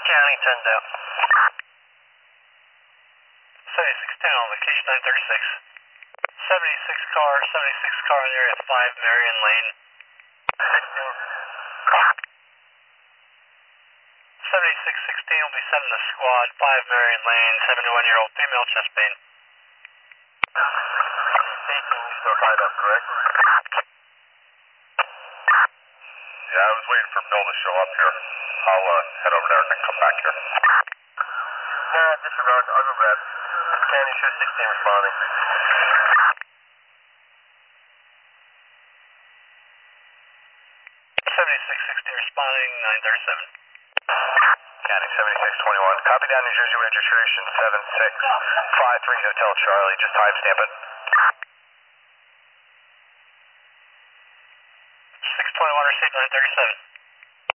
County, 10 down. 7610 on location 936. 76 car in area 5 Marion Lane. 7616 will be sending the squad 5 Marion Lane, 71-year-old female chest pain. 18 still tied up, correct? Yeah, I was waiting for Bill to show up here. I'll head over there and then come back here. Disregard, I'll go grab. County show 16 responding. 7616 responding, 937. County 7621. Copy down New Jersey registration 7653 Hotel Charlie. Just timestamp it. 621 received, 937.